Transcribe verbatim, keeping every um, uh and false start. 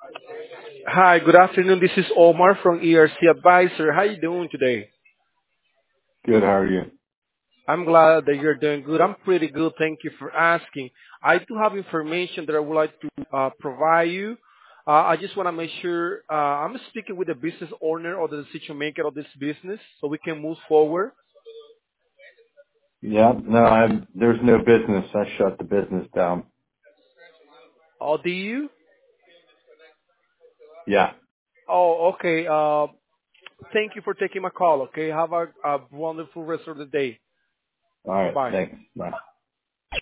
Hi, good afternoon. This is Omar from E R C Advisor. How you doing today? Good. How are you? I'm glad that you're doing good. I'm pretty good. Thank you for asking. I do have information that I would like to uh, provide you. Uh, I just want to make sure uh, I'm speaking with the business owner or the decision maker of this business so we can move forward. Yeah. No, I'm. There's no business. I shut the business down. Or do you? Yeah. Oh, okay. Uh, thank you for taking my call. Okay. Have a, a wonderful rest of the day. All right. Bye-bye. Thanks. Bye.